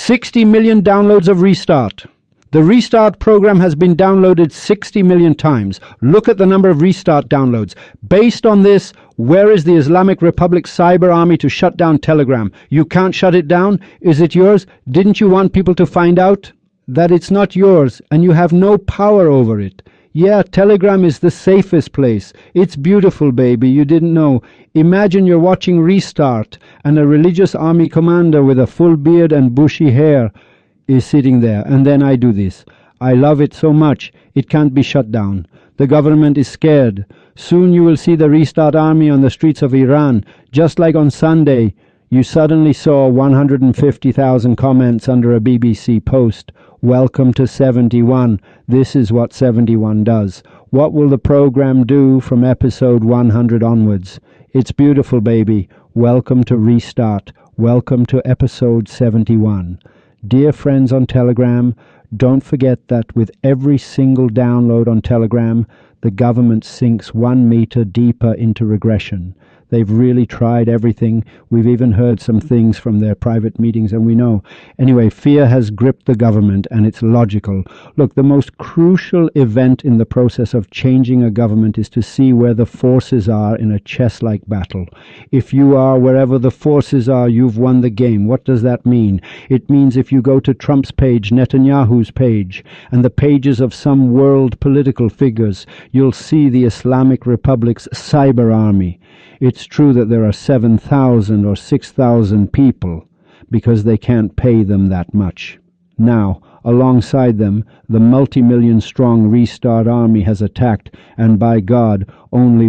60 million downloads of Restart. The Restart program has been downloaded 60 million times. Look at the number of Restart downloads. Based on this, where is the Islamic Republic cyber army to shut down Telegram? You can't shut it down? Is it yours? Didn't you want people to find out that it's not yours and you have no power over it? Yeah, Telegram is the safest place. It's beautiful, baby. You didn't know. Imagine you're watching Restart and a religious army commander with a full beard and bushy hair is sitting there, and then I do this. I love it so much, it can't be shut down. The government is scared. Soon you will see the Restart army on the streets of Iran, just like on Sunday. You suddenly saw 150,000 comments under a BBC post. Welcome to 71. This is what 71 does. What will the program do from episode 100 onwards? It's beautiful, baby. Welcome to Restart. Welcome to episode 71. Dear friends on Telegram, don't forget that with every single download on Telegram, the government sinks 1 meter deeper into regression. They've really tried everything. We've even heard some things from their private meetings, and we know. Anyway, fear has gripped the government, and it's logical. Look, the most crucial event in the process of changing a government is to see where the forces are in a chess-like battle. If you are wherever the forces are, you've won the game. What does that mean? It means if you go to Trump's page, Netanyahu's page, and the pages of some world political figures, you'll see the Islamic Republic's cyber army. It's true that there are 7,000 or 6,000 people because they can't pay them that much. Now, alongside them, the multi-million-strong Restart army has attacked, and by God, only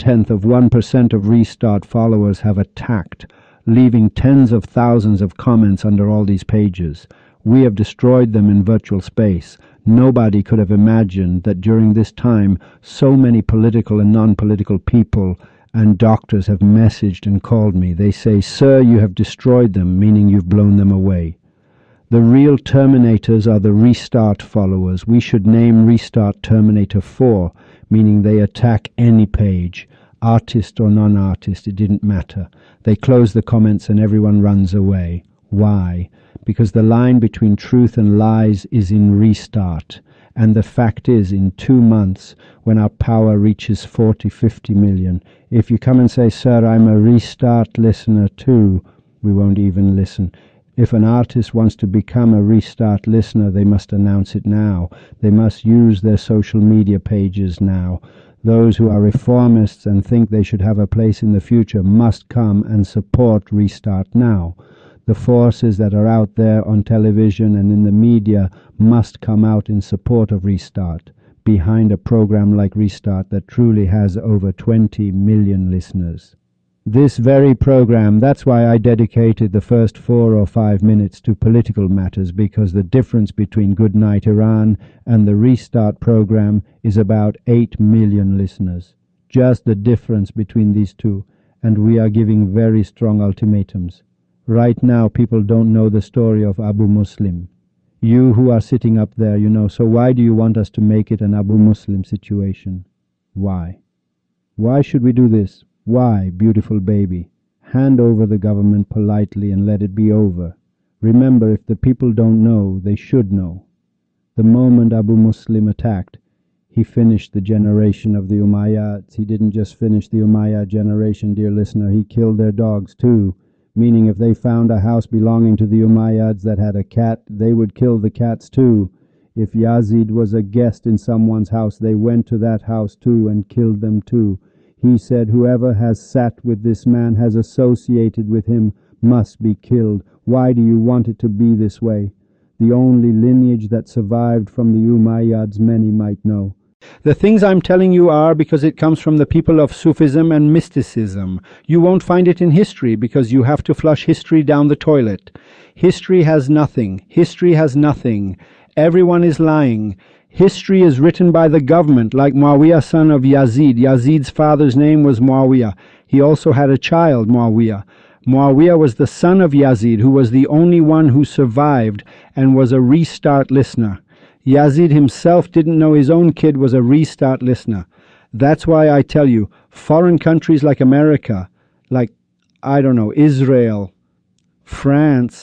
1/10% of Restart followers have attacked, leaving tens of thousands of comments under all these pages. We have destroyed them in virtual space. Nobody could have imagined that during this time so many political and non-political people and doctors have messaged and called me. They say, "Sir, you have destroyed them," meaning you've blown them away. The real Terminators are the Restart followers. We should name Restart Terminator 4, meaning they attack any page, artist or non-artist, it didn't matter. They close the comments and everyone runs away. Why? Because the line between truth and lies is in Restart. And the fact is, in 2 months, when our power reaches 40, 50 million, if you come and say, "Sir, I'm a Restart listener too," we won't even listen. If an artist wants to become a Restart listener, they must announce it now. They must use their social media pages now. Those who are reformists and think they should have a place in the future must come and support Restart now. The forces that are out there on television and in the media must come out in support of Restart, behind a program like Restart that truly has over 20 million listeners. This very program, that's why I dedicated the first 4 or 5 minutes to political matters, because the difference between Goodnight Iran and the Restart program is about 8 million listeners. Just the difference between these two, and we are giving very strong ultimatums. Right now, people don't know the story of Abu Muslim. You who are sitting up there, you know, so why do you want us to make it an Abu Muslim situation? Why? Why should we do this? Why, beautiful baby? Hand over the government politely and let it be over. Remember, if the people don't know, they should know. The moment Abu Muslim attacked, he finished the generation of the Umayyads. He didn't just finish the Umayyad generation, dear listener, he killed their dogs too. Meaning if they found a house belonging to the Umayyads that had a cat, they would kill the cats too. If Yazid was a guest in someone's house, they went to that house too and killed them too. He said, whoever has sat with this man, has associated with him, must be killed. Why do you want it to be this way? The only lineage that survived from the Umayyads, many might know. The things I'm telling you are because it comes from the people of Sufism and mysticism. You won't find it in history because you have to flush history down the toilet. History has nothing. History has nothing. Everyone is lying. History is written by the government, like Muawiyah, son of Yazid. Yazid's father's name was Muawiyah. He also had a child, Muawiyah. Muawiyah was the son of Yazid, who was the only one who survived and was a Restart listener. Yazid himself didn't know his own kid was a Restart listener. That's why I tell you, foreign countries like America, like, I don't know, Israel, France,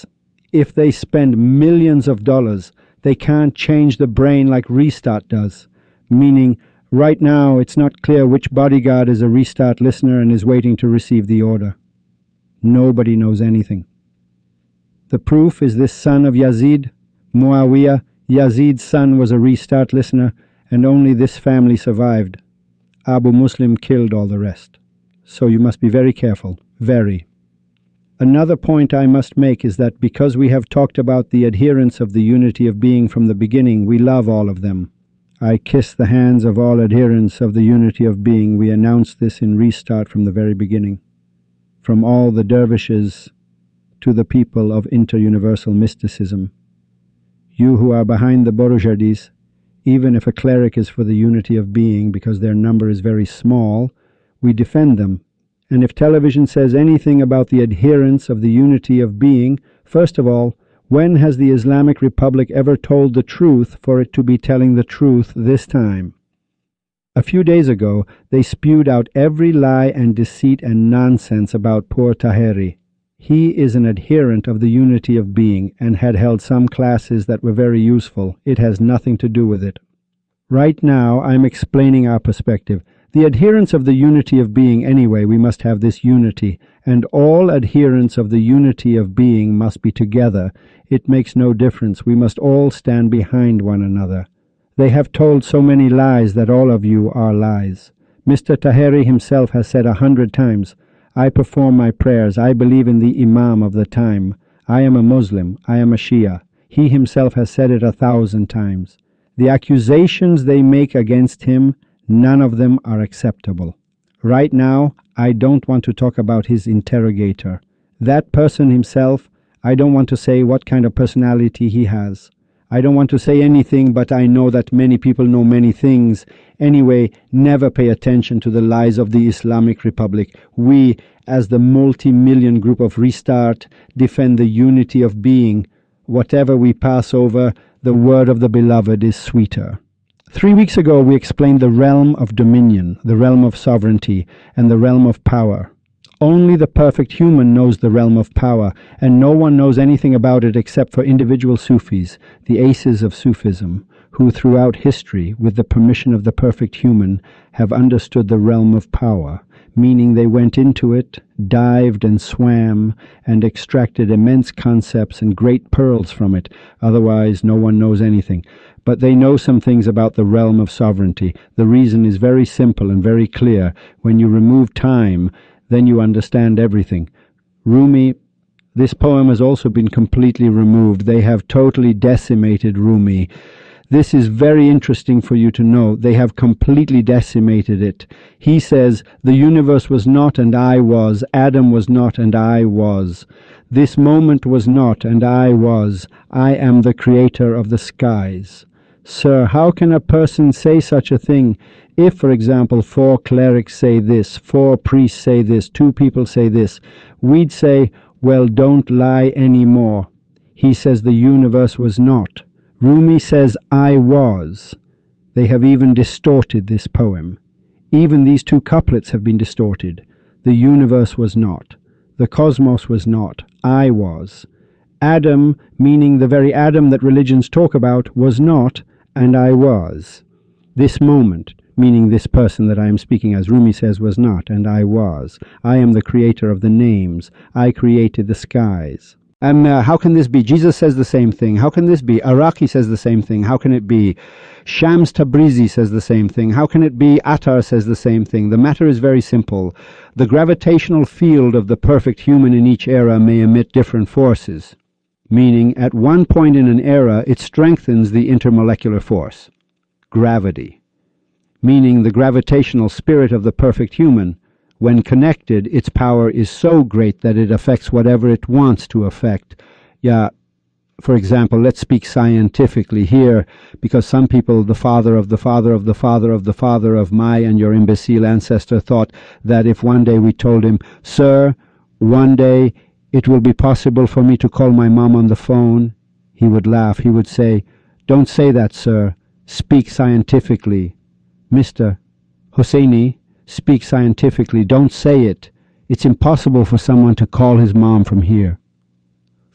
If they spend millions of dollars, they can't change the brain like Restart does. Meaning, right now it's not clear which bodyguard is a Restart listener and is waiting to receive the order. Nobody knows anything. The proof is this son of Yazid, Muawiyah. Yazid's son was a Restart listener, and only this family survived. Abu Muslim killed all the rest. So you must be very careful, very. Another point I must make is that because we have talked about the adherents of the unity of being from the beginning, we love all of them. I kiss the hands of all adherents of the unity of being. We announced this in Restart from the very beginning. From all the dervishes to the people of inter-universal mysticism. You who are behind the Borujardis, even if a cleric is for the unity of being because their number is very small, we defend them. And if television says anything about the adherents of the unity of being, first of all, when has the Islamic Republic ever told the truth for it to be telling the truth this time? A few days ago, they spewed out every lie and deceit and nonsense about poor Taheri. He is an adherent of the unity of being and had held some classes that were very useful. It has nothing to do with it. Right now, I'm explaining our perspective. The adherents of the unity of being anyway, we must have this unity, and all adherents of the unity of being must be together. It makes no difference. We must all stand behind one another. They have told so many lies that all of you are lies. Mr. Taheri himself has said 100 times, I perform my prayers. I believe in the Imam of the time. I am a Muslim. I am a Shia. He himself has said it 1,000 times. The accusations they make against him, none of them are acceptable. Right now, I don't want to talk about his interrogator. That person himself, I don't want to say what kind of personality he has. I don't want to say anything, but I know that many people know many things. Anyway, never pay attention to the lies of the Islamic Republic. We, as the multi-million group of Restart, defend the unity of being. Whatever we pass over, the word of the beloved is sweeter. 3 weeks ago, we explained the realm of dominion, the realm of sovereignty, and the realm of power. Only the perfect human knows the realm of power, and no one knows anything about it except for individual Sufis, the aces of Sufism, who throughout history, with the permission of the perfect human, have understood the realm of power, meaning they went into it, dived and swam, and extracted immense concepts and great pearls from it. Otherwise, no one knows anything. But they know some things about the realm of sovereignty. The reason is very simple and very clear. When you remove time, then you understand everything. Rumi, this poem has also been completely removed. They have totally decimated Rumi. This is very interesting for you to know. They have completely decimated it. He says, the universe was not and I was. Adam was not and I was. This moment was not and I was. I am the creator of the skies. Sir, how can a person say such a thing? If, for example, 4 clerics say this, 4 priests say this, 2 people say this, we'd say, well, don't lie anymore. He says the universe was not. Rumi says, I was. They have even distorted this poem. Even these 2 couplets have been distorted. The universe was not. The cosmos was not. I was. Adam, meaning the very Adam that religions talk about, was not, and I was. This moment, meaning this person that I am speaking as, Rumi says, was not, and I was. I am the creator of the names. I created the skies. And how can this be? Jesus says the same thing. How can this be? Araki says the same thing. How can it be? Shams Tabrizi says the same thing. How can it be? Attar says the same thing. The matter is very simple. The gravitational field of the perfect human in each era may emit different forces, meaning at one point in an era it strengthens the intermolecular force, gravity, meaning the gravitational spirit of the perfect human. When connected, its power is so great that it affects whatever it wants to affect. For example, let's speak scientifically here, because some people, the father of the father of the father of the father of my and your imbecile ancestor, thought that if one day we told him, sir, one day it will be possible for me to call my mom on the phone, he would laugh. He would say, don't say that, sir. Speak scientifically. Mr. Hosseini, speak scientifically. Don't say it. It's impossible for someone to call his mom from here.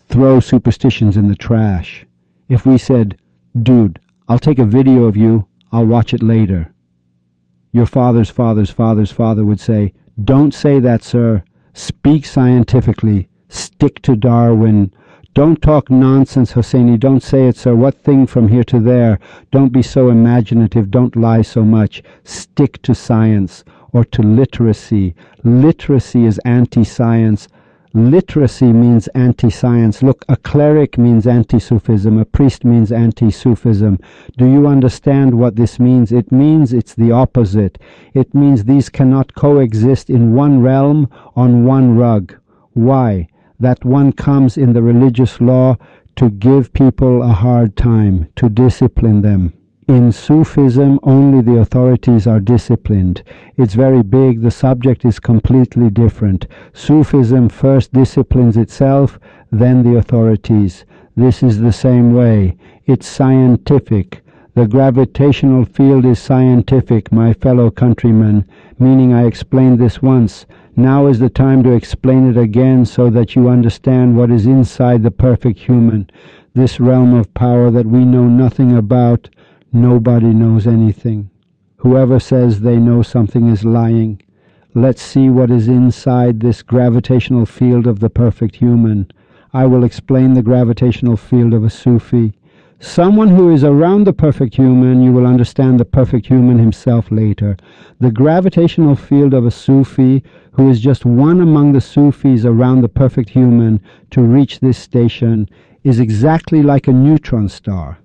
throw superstitions in the trash. If we said, dude, I'll take a video of you, I'll watch it later. Your father's father's father's father would say, don't say that, sir. Speak scientifically. Stick to Darwin. Don't talk nonsense, Hosseini. Don't say it, sir. What thing from here to there? Don't be so imaginative. Don't lie so much. Stick to science or to literacy. Literacy is anti-science. Literacy means anti-science. Look, a cleric means anti-Sufism. A priest means anti-Sufism. Do you understand what this means? It means it's the opposite. It means these cannot coexist in one realm on one rug. Why? That one comes in the religious law to give people a hard time, to discipline them. In Sufism, only the authorities are disciplined. It's very big. The subject is completely different. Sufism first disciplines itself, then the authorities. This is the same way. It's scientific. The gravitational field is scientific, my fellow countrymen, meaning I explained this once. Now is the time to explain it again so that you understand what is inside the perfect human, this realm of power that we know nothing about. Nobody knows anything. Whoever says they know something is lying. Let's see what is inside this gravitational field of the perfect human. I will explain the gravitational field of a Sufi. Someone who is around the perfect human, you will understand the perfect human himself later. The gravitational field of a Sufi, who is just one among the Sufis around the perfect human to reach this station, is exactly like a neutron star.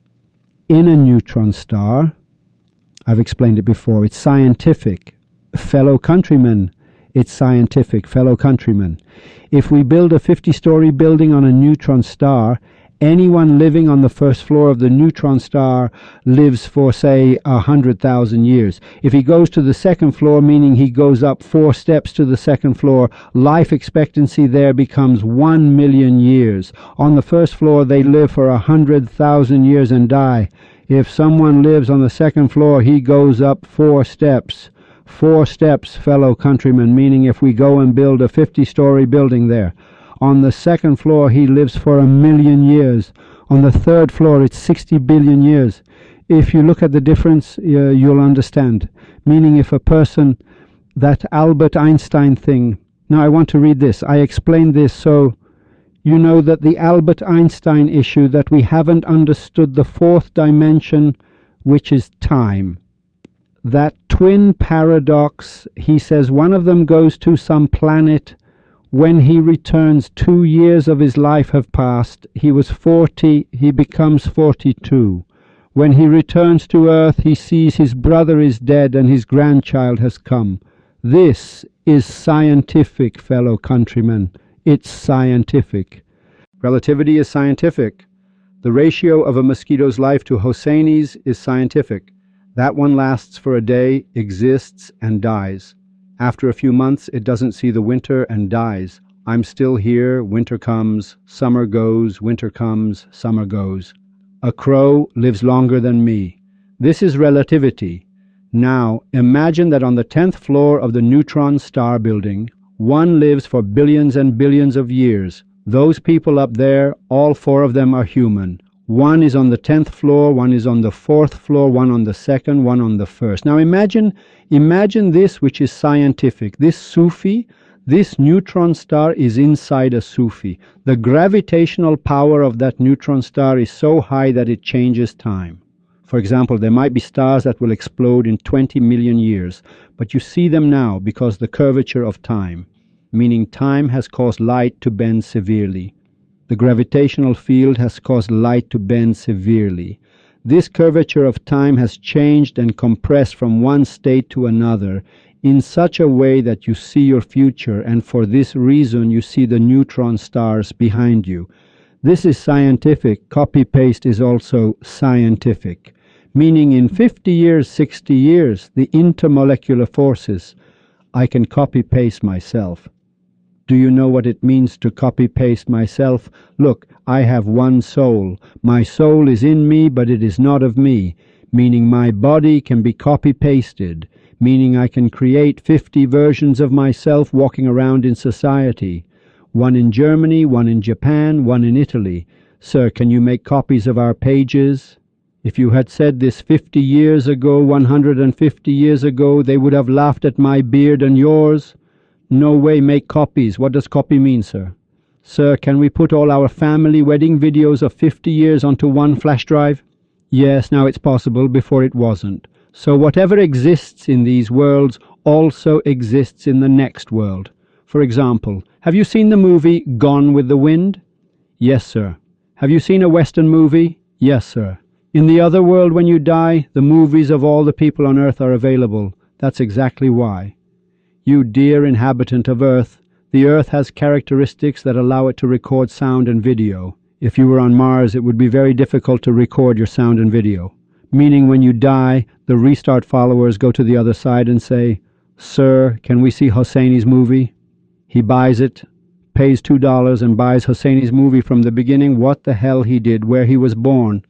In a neutron star, I've explained it before, it's scientific. Fellow countrymen, it's scientific, fellow countrymen. If we build a 50-story building on a neutron star, anyone living on the first floor of the neutron star lives for, say, 100,000 years. If he goes to the second floor, meaning he goes up 4 steps to the second floor, life expectancy there becomes 1 million years. On the first floor, they live for 100,000 years and die. If someone lives on the second floor, he goes up 4 steps. 4 steps, fellow countrymen, meaning if we go and build a 50-story building there, on the second floor, he lives for 1 million years. On the third floor, it's 60 billion years. If you look at the difference, you'll understand. Meaning if a person, that Albert Einstein thing. Now I want to read this. I explained this so you know that the Albert Einstein issue, that we haven't understood the 4th dimension, which is time. That twin paradox, he says one of them goes to some planet. When he returns, 2 years of his life have passed. He was 40, he becomes 42. When he returns to earth, he sees his brother is dead and his grandchild has come. This is scientific, fellow countrymen. It's scientific. Relativity is scientific. The ratio of a mosquito's life to Hosseini's is scientific. That one lasts for a day, exists, and dies. After a few months, it doesn't see the winter and dies. I'm still here, winter comes, summer goes, winter comes, summer goes. A crow lives longer than me. This is relativity. Now, imagine that on the 10th floor of the neutron star building, one lives for billions and billions of years. Those people up there, all 4 of them are human. One is on the 10th floor, one is on the 4th floor, one on the 2nd, one on the 1st. Now imagine this, which is scientific. This Sufi, this neutron star is inside a Sufi. The gravitational power of that neutron star is so high that it changes time. For example, there might be stars that will explode in 20 million years, but you see them now because the curvature of time, meaning time has caused light to bend severely. The gravitational field has caused light to bend severely. This curvature of time has changed and compressed from one state to another in such a way that you see your future, and for this reason you see the neutron stars behind you. This is scientific. Copy-paste is also scientific, meaning in 50 years, 60 years, the intermolecular forces, I can copy-paste myself. Do you know what it means to copy-paste myself? Look, I have one soul. My soul is in me, but it is not of me, meaning my body can be copy-pasted, meaning I can create 50 versions of myself walking around in society. one in Germany, one in Japan, one in Italy. Sir, can you make copies of our pages? If you had said this 50 years ago, 150 years ago, they would have laughed at my beard and yours. No way, make copies. What does copy mean, sir? Sir, can we put all our family wedding videos of 50 years onto one flash drive? Yes, now it's possible, before it wasn't. So whatever exists in these worlds also exists in the next world. For example, have you seen the movie Gone with the Wind? Yes, sir. Have you seen a Western movie? Yes, sir. In the other world, when you die, the movies of all the people on Earth are available. That's exactly why. You dear inhabitant of Earth, the Earth has characteristics that allow it to record sound and video. If you were on Mars, it would be very difficult to record your sound and video. Meaning when you die, the Restart followers go to the other side and say, "Sir, can we see Hosseini's movie?" He buys it, pays $2 and buys Hosseini's movie from the beginning, what the hell he did, where he was born.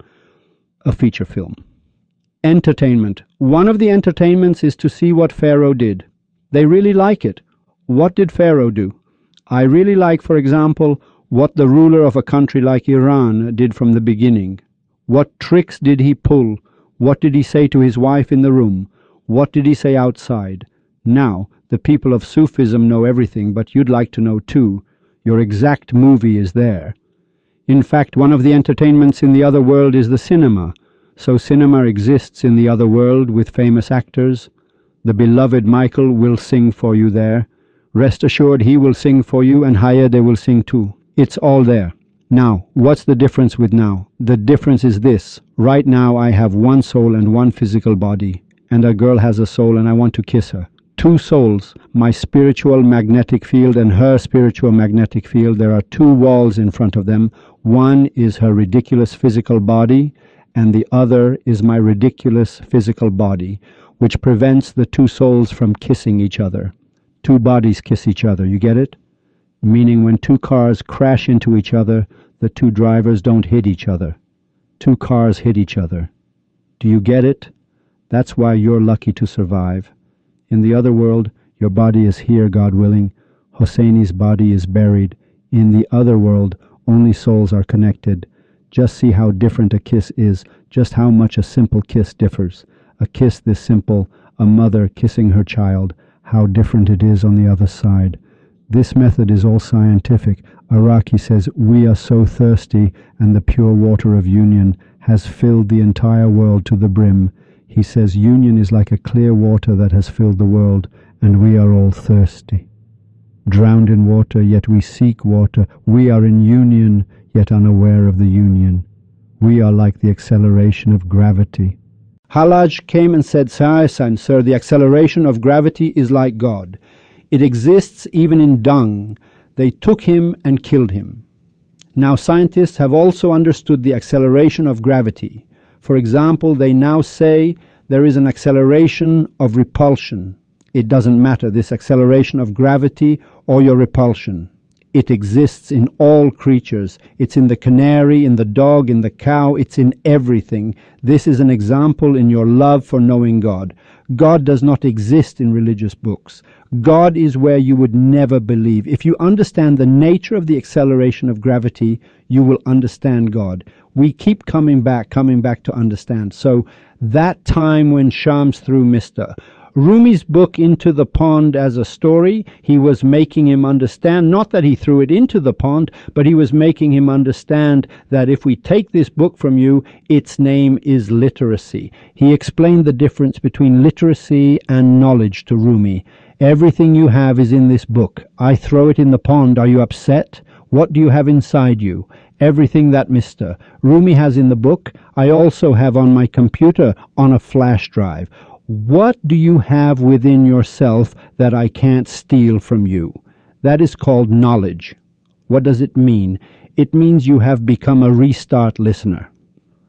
A feature film. Entertainment. One of the entertainments is to see what Pharaoh did. They really like it. What did Pharaoh do? I really like, for example, what the ruler of a country like Iran did from the beginning. What tricks did he pull? What did he say to his wife in the room? What did he say outside? Now, the people of Sufism know everything, but you'd like to know too. Your exact movie is there. In fact, one of the entertainments in the other world is the cinema. So cinema exists in the other world with famous actors. The beloved Michael will sing for you there. Rest assured he will sing for you, and Hayede will sing too. It's all there. Now, what's the difference with now? The difference is this. Right now I have one soul and one physical body, and a girl has a soul and I want to kiss her. Two souls, my spiritual magnetic field and her spiritual magnetic field. There are two walls in front of them. One is her ridiculous physical body, and the other is my ridiculous physical body, which prevents the two souls from kissing each other. Two bodies kiss each other, you get it? Meaning when two cars crash into each other, the two drivers don't hit each other. Two cars hit each other. Do you get it? That's why you're lucky to survive. In the other world, your body is here, God willing. Hosseini's body is buried. In the other world, only souls are connected. Just see how different a kiss is, just how much a simple kiss differs. A kiss this simple, a mother kissing her child, how different it is on the other side. This method is all scientific. Araki says, "We are so thirsty, and the pure water of union has filled the entire world to the brim." He says, union is like a clear water that has filled the world, and we are all thirsty. Drowned in water, yet we seek water. We are in union, yet unaware of the union. We are like the acceleration of gravity. Halaj came and said, Sir, the acceleration of gravity is like God. It exists even in dung. They took him and killed him. Now scientists have also understood the acceleration of gravity. For example, they now say there is an acceleration of repulsion. It doesn't matter, this acceleration of gravity or your repulsion. It exists in all creatures. It's in the canary, in the dog, in the cow. It's in everything. This is an example in your love for knowing God. God does not exist in religious books. God is where you would never believe. If you understand the nature of the acceleration of gravity, you will understand God. We keep coming back to understand. So that time when Shams threw Mr. Rumi's book Into the Pond as a story, he was making him understand, not that he threw it into the pond, but he was making him understand that if we take this book from you, its name is literacy. He explained the difference between literacy and knowledge to Rumi. Everything you have is in this book. I throw it in the pond. Are you upset? What do you have inside you? Everything that Mr. Rumi has in the book, I also have on my computer on a flash drive. What do you have within yourself that I can't steal from you? That is called knowledge. What does it mean? It means you have become a restart listener.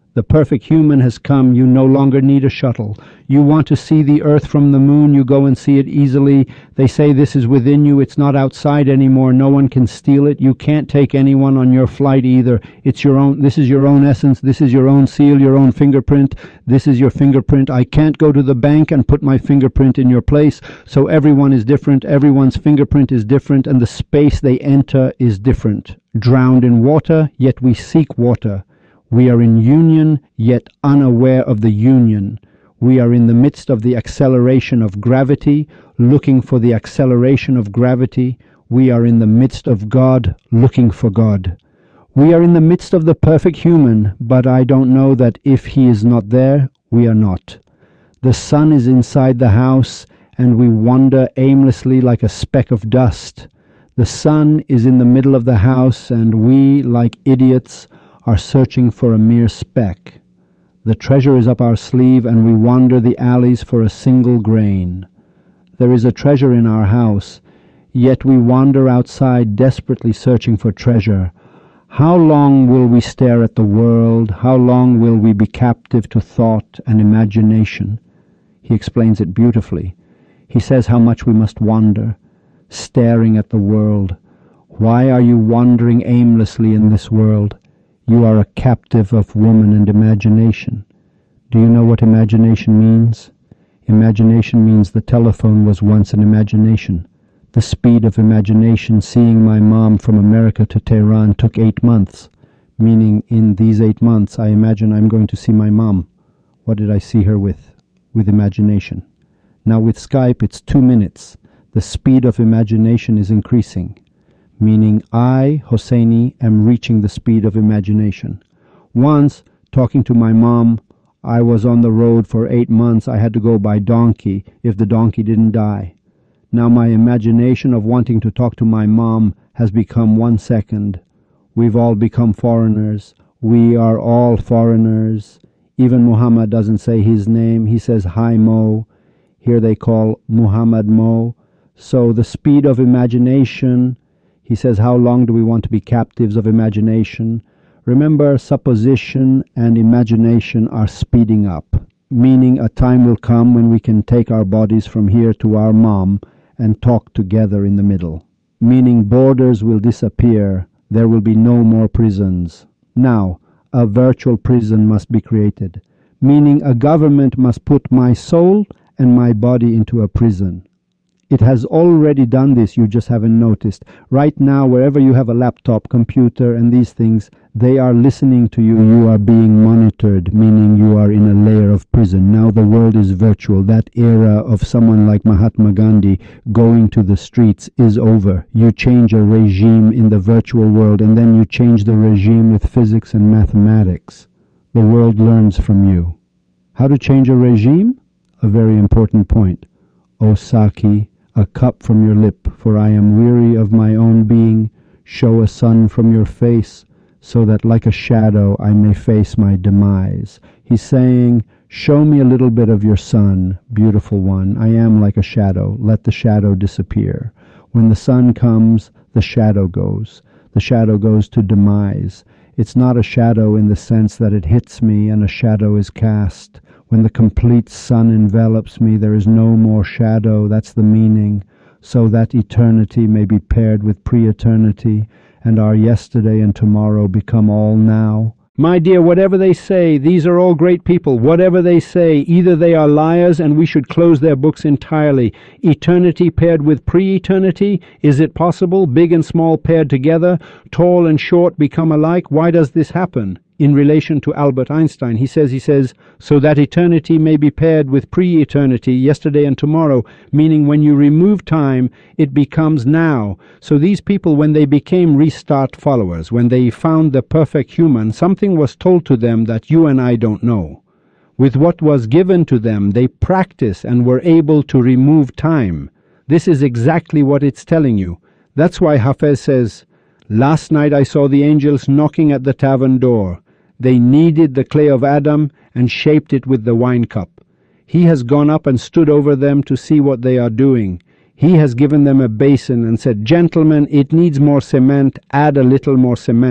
The perfect human has come. You no longer need a shuttle. You want to see the earth from the moon, you go and see it easily. They say this is within you. It's not outside anymore. No one can steal it. You can't take anyone on your flight either. It's your own. This is your own essence. This is your own seal, your own fingerprint. This is your fingerprint. I can't go to the bank and put my fingerprint in your place. So everyone is different. Everyone's fingerprint is different, and the space they enter is different. Drowned in water, yet we seek water. We are in union, yet unaware of the union. We are in the midst of the acceleration of gravity, looking for the acceleration of gravity. We are in the midst of God, looking for God. We are in the midst of the perfect human, but I don't know that if he is not there, we are not. The sun is inside the house, and we wander aimlessly like a speck of dust. The sun is in the middle of the house, and we, like idiots, are searching for a mere speck. The treasure is up our sleeve, and we wander the alleys for a single grain. There is a treasure in our house, yet we wander outside desperately searching for treasure. How long will we stare at the world? How long will we be captive to thought and imagination? He explains it beautifully. He says how much we must wander, staring at the world. Why are you wandering aimlessly in this world? You are a captive of woman and imagination. Do you know what imagination means? Imagination means the telephone was once an imagination. The speed of imagination, seeing my mom from America to Tehran, took 8 months, meaning in these 8 months I imagine I'm going to see my mom. What did I see her with? With imagination. Now with Skype it's 2 minutes. The speed of imagination is increasing, meaning I, Hosseini, am reaching the speed of imagination. Once, talking to my mom, I was on the road for 8 months. I had to go by donkey if the donkey didn't die. Now my imagination of wanting to talk to my mom has become 1 second. We've all become foreigners. We are all foreigners. Even Muhammad doesn't say his name. He says, "Hi Mo." Here they call Muhammad Mo. So the speed of imagination. He says, how long do we want to be captives of imagination? Remember, supposition and imagination are speeding up, meaning a time will come when we can take our bodies from here to our mom and talk together in the middle, meaning borders will disappear. There will be no more prisons. Now, a virtual prison must be created, meaning a government must put my soul and my body into a prison. It has already done this, you just haven't noticed. Right now, wherever you have a laptop, computer, and these things, they are listening to you. You are being monitored, meaning you are in a layer of prison. Now the world is virtual. That era of someone like Mahatma Gandhi going to the streets is over. You change a regime in the virtual world, and then you change the regime with physics and mathematics. The world learns from you. How to change a regime? A very important point. O Saki, a cup from your lip, for I am weary of my own being. Show a sun from your face, so that like a shadow I may face my demise. He's saying, show me a little bit of your sun, beautiful one. I am like a shadow. Let the shadow disappear. When the sun comes, the shadow goes. The shadow goes to demise. It's not a shadow in the sense that it hits me and a shadow is cast. When the complete sun envelops me, there is no more shadow. That's the meaning. So that eternity may be paired with pre-eternity, and our yesterday and tomorrow become all now. My dear, whatever they say, these are all great people. Whatever they say, either they are liars and we should close their books entirely. Eternity paired with pre-eternity? Is it possible? Big and small paired together? Tall and short become alike? Why does this happen? In relation to Albert Einstein, he says, so that eternity may be paired with pre-eternity, yesterday and tomorrow, meaning when you remove time, it becomes now. So these people, when they became restart followers, when they found the perfect human, something was told to them that you and I don't know. With what was given to them, they practiced and were able to remove time. This is exactly what it's telling you. That's why Hafez says, last night I saw the angels knocking at the tavern door. They kneaded the clay of Adam and shaped it with the wine cup. He has gone up and stood over them to see what they are doing. He has given them a basin and said, gentlemen, it needs more cement, add a little more cement.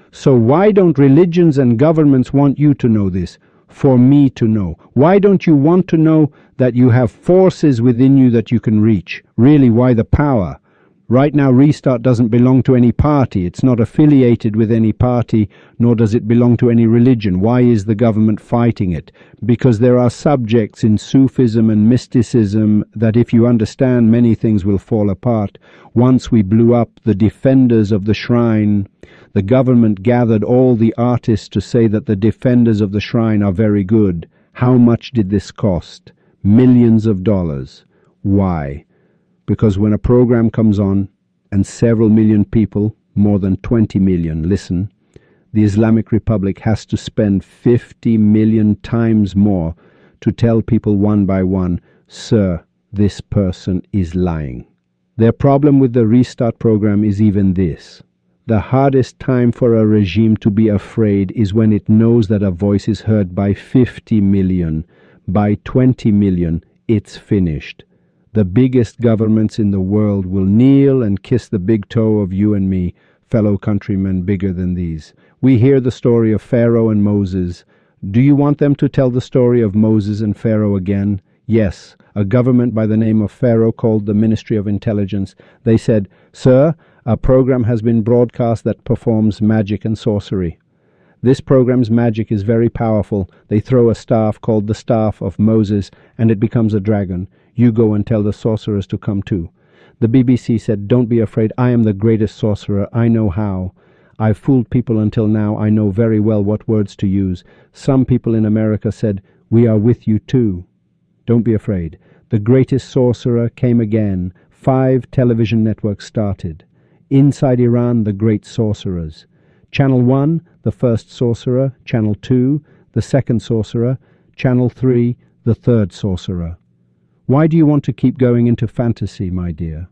So why don't religions and governments want you to know this? For me to know. Why don't you want to know that you have forces within you that you can reach? Really, why the power? Right now, Restart doesn't belong to any party. It's not affiliated with any party, nor does it belong to any religion. Why is the government fighting it? Because there are subjects in Sufism and mysticism that if you understand, many things will fall apart. Once we blew up the defenders of the shrine, the government gathered all the artists to say that the defenders of the shrine are very good. How much did this cost? Millions of dollars. Why? Because when a program comes on and several million people, more than 20 million, listen, the Islamic Republic has to spend 50 million times more to tell people one by one, sir, this person is lying. Their problem with the Restart program is even this. The hardest time for a regime to be afraid is when it knows that a voice is heard by 50 million. By 20 million, it's finished. The biggest governments in the world will kneel and kiss the big toe of you and me, fellow countrymen bigger than these. We hear the story of Pharaoh and Moses. Do you want them to tell the story of Moses and Pharaoh again? Yes, a government by the name of Pharaoh called the Ministry of Intelligence. They said, sir, a program has been broadcast that performs magic and sorcery. This program's magic is very powerful. They throw a staff called the Staff of Moses, and it becomes a dragon. You go and tell the sorcerers to come too. The BBC said, don't be afraid. I am the greatest sorcerer. I know how. I've fooled people until now. I know very well what words to use. Some people in America said, we are with you too. Don't be afraid. The greatest sorcerer came again. 5 television networks started. Inside Iran, the great sorcerers. Channel 1, the first sorcerer. Channel 2, the second sorcerer. Channel 3, the third sorcerer. Why do you want to keep going into fantasy, my dear?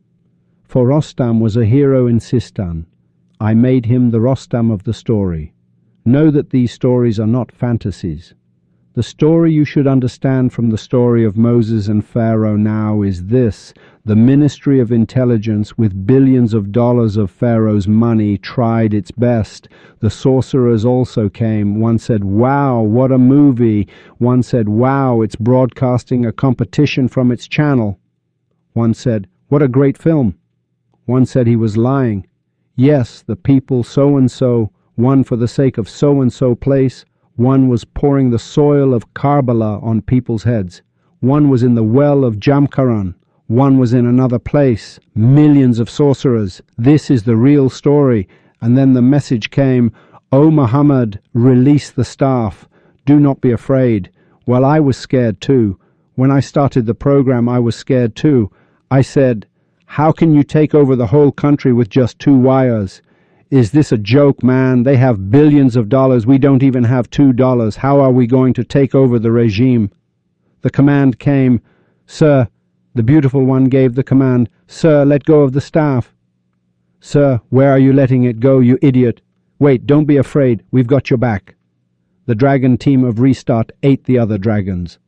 For Rostam was a hero in Sistan. I made him the Rostam of the story. Know that these stories are not fantasies. The story you should understand from the story of Moses and Pharaoh now is this. The Ministry of Intelligence, with billions of dollars of Pharaoh's money, tried its best. The sorcerers also came. One said, wow, what a movie. One said, wow, it's broadcasting a competition from its channel. One said, what a great film. One said he was lying. Yes, the people so-and-so, one for the sake of so-and-so place. One was pouring the soil of Karbala on people's heads. One was in the well of Jamkaran. One was in another place. Millions of sorcerers. This is the real story. And then the message came, O Muhammad, release the staff. Do not be afraid. Well, I was scared too. When I started the program, I was scared too. I said, how can you take over the whole country with just 2 wires? Is this a joke, man? They have billions of dollars. We don't even have $2. How are we going to take over the regime? The command came, sir, the beautiful one gave the command, sir, let go of the staff. Sir, where are you letting it go, you idiot? Wait, don't be afraid. We've got your back. The dragon team of Restart ate the other dragons.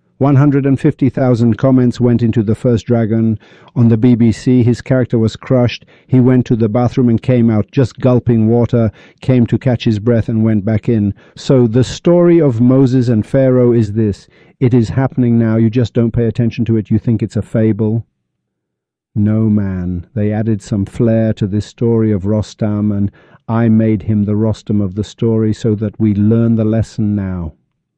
150,000 comments went into the first dragon. On the BBC, his character was crushed. He went to the bathroom and came out, just gulping water, came to catch his breath and went back in. So the story of Moses and Pharaoh is this. It is happening now. You just don't pay attention to it. You think it's a fable. No, man. They added some flair to this story of Rostam, and I made him the Rostam of the story so that we learn the lesson now.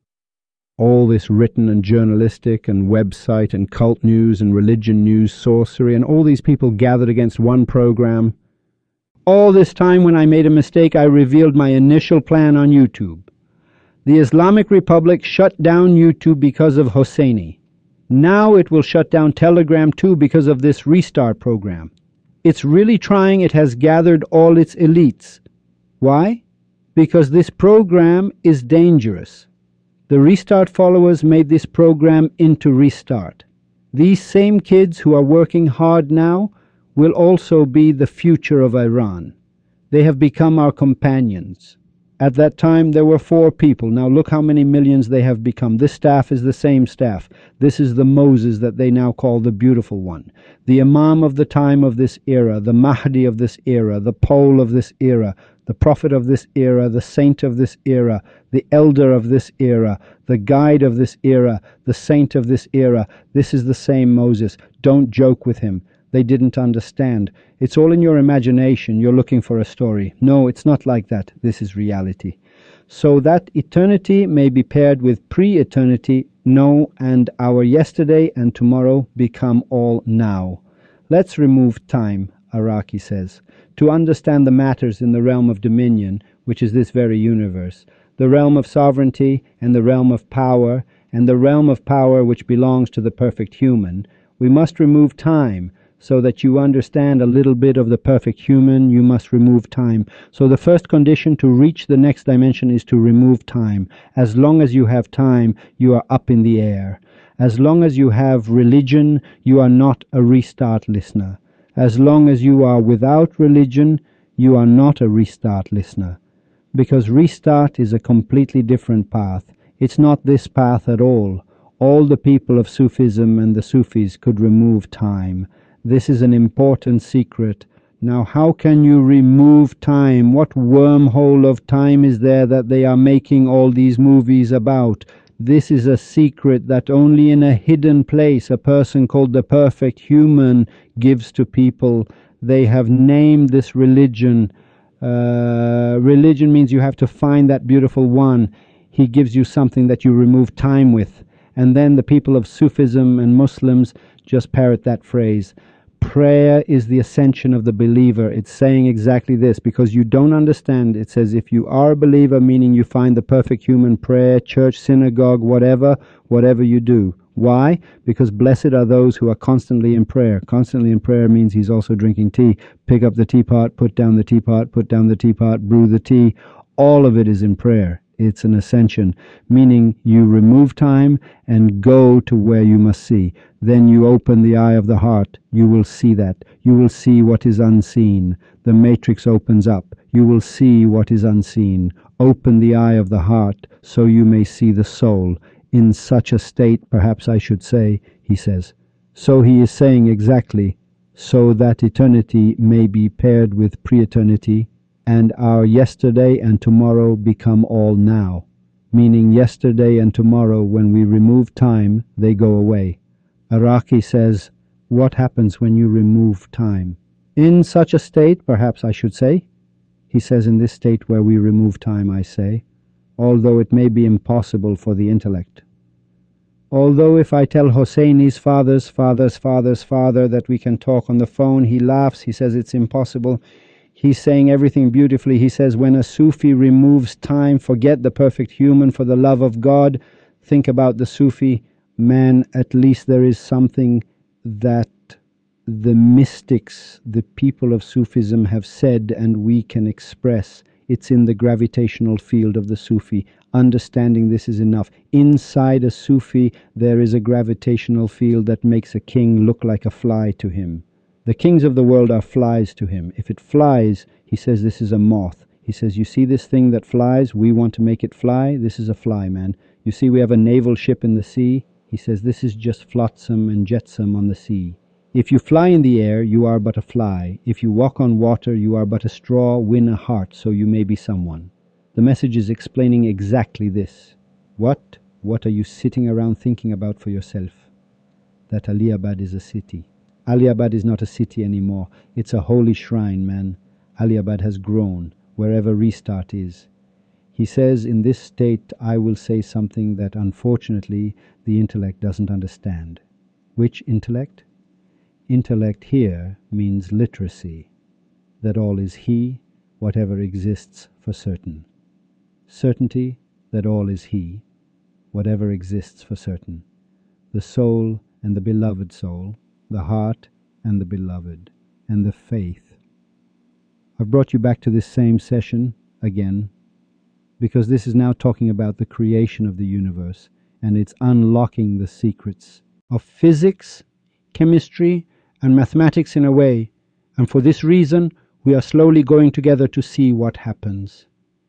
All this written and journalistic and website and cult news and religion news, sorcery, and all these people gathered against one program. All this time when I made a mistake, I revealed my initial plan on YouTube. The Islamic Republic shut down YouTube because of Hosseini. Now it will shut down Telegram too because of this Restart program. It's really trying. It has gathered all its elites. Why? Because this program is dangerous. The Restart followers made this program into Restart. These same kids who are working hard now will also be the future of Iran. They have become our companions. At that time, there were 4 people. Now look how many millions they have become. This staff is the same staff. This is the Moses that they now call the Beautiful One. The Imam of the time of this era, the Mahdi of this era, the Pole of this era, the prophet of this era, the saint of this era, the elder of this era, the guide of this era, the saint of this era. This is the same Moses. Don't joke with him. They didn't understand. It's all in your imagination. You're looking for a story. No, it's not like that. This is reality. So that eternity may be paired with pre-eternity, no, and our yesterday and tomorrow become all now. Let's remove time, Araki says, to understand the matters in the realm of dominion, which is this very universe, the realm of sovereignty and the realm of power, and the realm of power which belongs to the perfect human. We must remove time. So that you understand a little bit of the perfect human, you must remove time. So the first condition to reach the next dimension is to remove time. As long as you have time, you are up in the air. As long as you have religion, you are not a restart listener. As long as you are without religion, you are not a restart listener. Because restart is a completely different path. It's not this path at all. All the people of Sufism and the Sufis could remove time. This is an important secret. Now, how can you remove time? What wormhole of time is there that they are making all these movies about? This is a secret that only in a hidden place a person called the perfect human gives to people. They have named this religion. Religion means you have to find that beautiful one. He gives you something that you remove time with. And then the people of Sufism and Muslims just parrot that phrase. Prayer is the ascension of the believer. It's saying exactly this because you don't understand. It says if you are a believer, meaning you find the perfect human, prayer, church, synagogue, whatever you do. Why? Because blessed are those who are constantly in prayer. Constantly in prayer means he's also drinking tea. Pick up the teapot, put down the teapot, put down the teapot, brew the tea. All of it is in prayer. It's an ascension, meaning you remove time and go to where you must see. Then you open the eye of the heart. You will see that. You will see what is unseen. The matrix opens up. You will see what is unseen. Open the eye of the heart so you may see the soul. In such a state, perhaps I should say, he says. So he is saying exactly, so that eternity may be paired with pre-eternity, and our yesterday and tomorrow become all now, meaning yesterday and tomorrow, when we remove time, they go away. Araki says, what happens when you remove time? In such a state, perhaps I should say, he says, in this state where we remove time, I say, although it may be impossible for the intellect. Although if I tell Hosseini's father that we can talk on the phone, he laughs, he says it's impossible. He's saying everything beautifully. He says, when a Sufi removes time, forget the perfect human for the love of God. Think about the Sufi man. At least there is something that the mystics, the people of Sufism have said and we can express. It's in the gravitational field of the Sufi. Understanding this is enough. Inside a Sufi, there is a gravitational field that makes a king look like a fly to him. The kings of the world are flies to him. If it flies, he says this is a moth. He says, you see this thing that flies? We want to make it fly. This is a fly, man. You see we have a naval ship in the sea? He says this is just flotsam and jetsam on the sea. If you fly in the air, you are but a fly. If you walk on water, you are but a straw. Win a heart, so you may be someone. The message is explaining exactly this. What are you sitting around thinking about for yourself? That Aliabad is a city. Aliabad is not a city anymore. It's a holy shrine, man. Aliabad has grown, wherever restart is. He says, in this state, I will say something that unfortunately the intellect doesn't understand. Which intellect? Intellect here means literacy, that all is he, whatever exists for certain. Certainty, that all is he, whatever exists for certain. The soul and the beloved soul, the heart and the beloved, and the faith. I've brought you back to this same session again, because this is now talking about the creation of the universe, and it's unlocking the secrets of physics, chemistry, and mathematics in a way, and for this reason we are slowly going together to see what happens.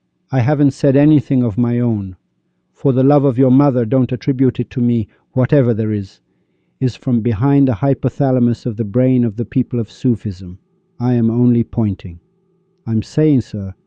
I haven't said anything of my own. For the love of your mother, don't attribute it to me. Whatever there is from behind the hypothalamus of the brain of the people of Sufism. I am only pointing. I'm saying, sir,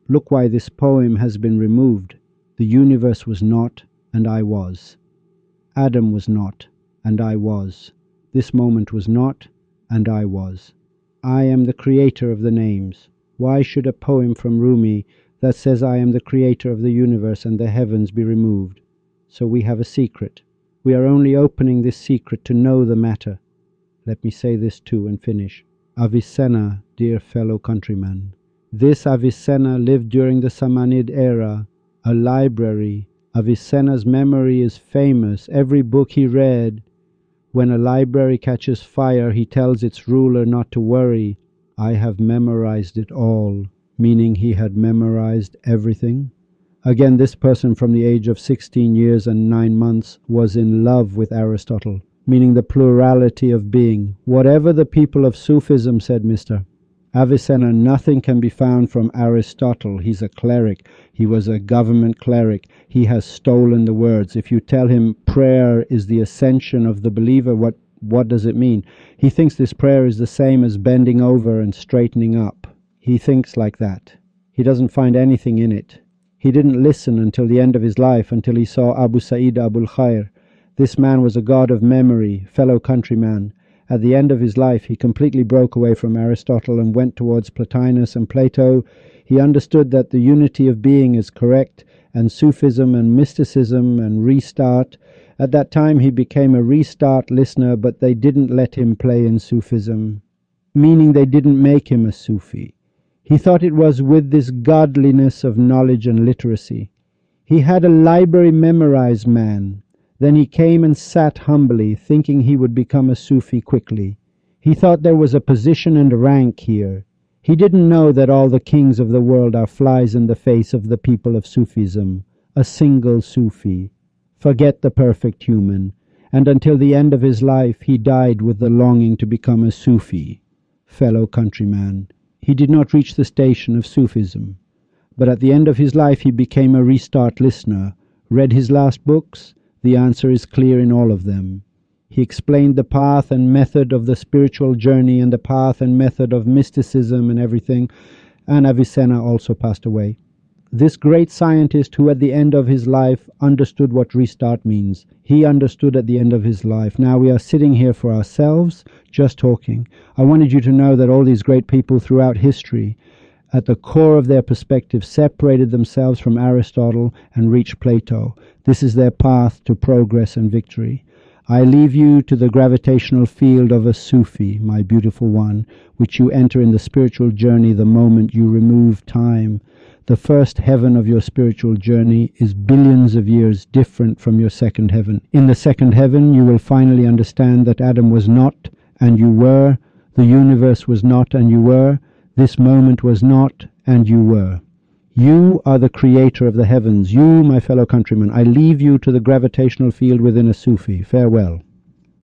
Look why this poem has been removed. The universe was not, and I was. Adam was not, and I was. This moment was not, and I was. I am the creator of the names. Why should a poem from Rumi that says I am the creator of the universe and the heavens be removed? So we have a secret. We are only opening this secret to know the matter. Let me say this too and finish. Avicenna, dear fellow countryman. This Avicenna lived during the Samanid era, a library. Avicenna's memory is famous. Every book he read. When a library catches fire, he tells its ruler not to worry. I have memorized it all, meaning he had memorized everything. Again, this person from the age of 16 years and 9 months was in love with Aristotle, meaning the plurality of being. Whatever the people of Sufism said, Mr. Avicenna, nothing can be found from Aristotle. He's a cleric. He was a government cleric. He has stolen the words. If you tell him prayer is the ascension of the believer, what does it mean? He thinks this prayer is the same as bending over and straightening up. He thinks like that. He doesn't find anything in it. He didn't listen until the end of his life, until he saw Abu Sa'id Abul Khair. This man was a god of memory, fellow countryman. At the end of his life, he completely broke away from Aristotle and went towards Plotinus and Plato. He understood that the unity of being is correct, and Sufism and mysticism and restart. At that time, he became a restart listener, but they didn't let him play in Sufism, meaning they didn't make him a Sufi. He thought it was with this godliness of knowledge and literacy. He had a library memorized man. Then he came and sat humbly, thinking he would become a Sufi quickly. He thought there was a position and rank here. He didn't know that all the kings of the world are flies in the face of the people of Sufism, a single Sufi. Forget the perfect human. And until the end of his life, he died with the longing to become a Sufi. Fellow countryman, he did not reach the station of Sufism. But at the end of his life, he became a restart listener. Read his last books? The answer is clear in all of them. He explained the path and method of the spiritual journey and the path and method of mysticism and everything, and Avicenna also passed away. This great scientist who at the end of his life understood what restart means. He understood at the end of his life. Now we are sitting here for ourselves, just talking. I wanted you to know that all these great people throughout history, at the core of their perspective, separated themselves from Aristotle and reached Plato. This is their path to progress and victory. I leave you to the gravitational field of a Sufi, my beautiful one, which you enter in the spiritual journey the moment you remove time. The first heaven of your spiritual journey is billions of years different from your second heaven. In the second heaven, you will finally understand that Adam was not, and you were. The universe was not, and you were. This moment was not, and you were. You are the creator of the heavens. You, my fellow countrymen, I leave you to the gravitational field within a Sufi. Farewell.